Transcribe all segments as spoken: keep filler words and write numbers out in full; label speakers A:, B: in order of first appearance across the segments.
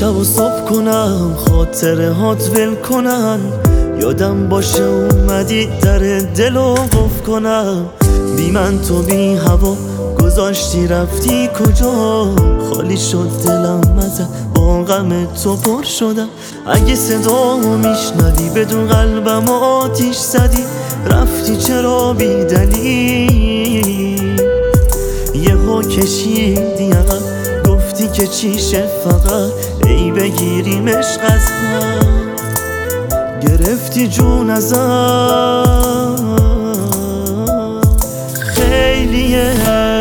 A: شب و صبح کنم خاطره هات ول کنن، یادم باشه اومدی در دلو قفل کنم. بی من تو بی هوا گذاشتی رفتی کجا، خالی شد دلم ازت با غم تو پر شدم. اگه صدا میشنوی بدون قلبم آتیش زدی، رفتی چرا بی دلیل یهو کشیدی عقب، گفتی که چیشه فقط ای بگیریم عشق از هم. گرفتی جون ازم خیلیه،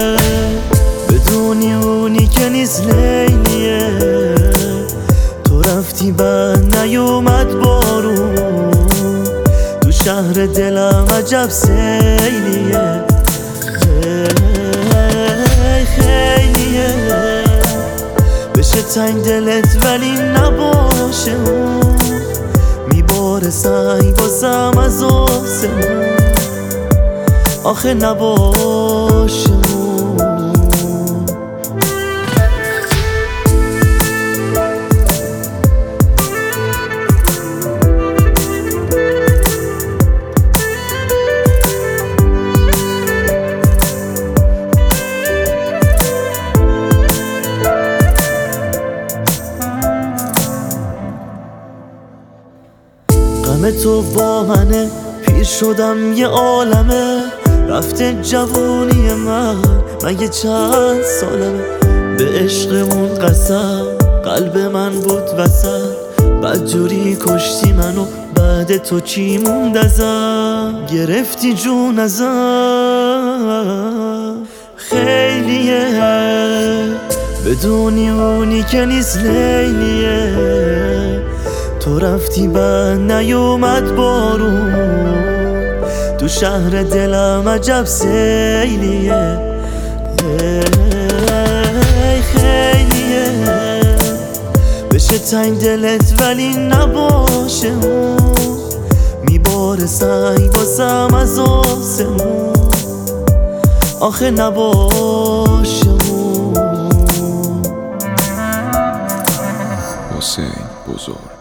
A: بدونی اونی که نیست لیلیه. تو رفتی بعد نیومد بارون، تو شهر دلم عجب سیلیه. خیلیه بشه تنگ دلت ولی نباشه اون، میباره سنگ بازم از آسمون، آخه نباشه اون. غم تو با منه، پیر شدم یه عالمه، رفته جوونی من مگه چند سالمه. به عشقمون قسم قلب من بود وسط، بدجوری کشتی منو بعد تو چی موند ازم. گرفتی جون ازم خیلیه، بدونی اونی که نیست لیلیه. تو رفتی بعد نیومد بارون، تو شهر دلم عجب سیلیه. خیلیه بشه تنگ دلت ولی نباشه اون، میباره سنگ بازم از آسمون، آخه نباشه اون.
B: حسین بزرگ.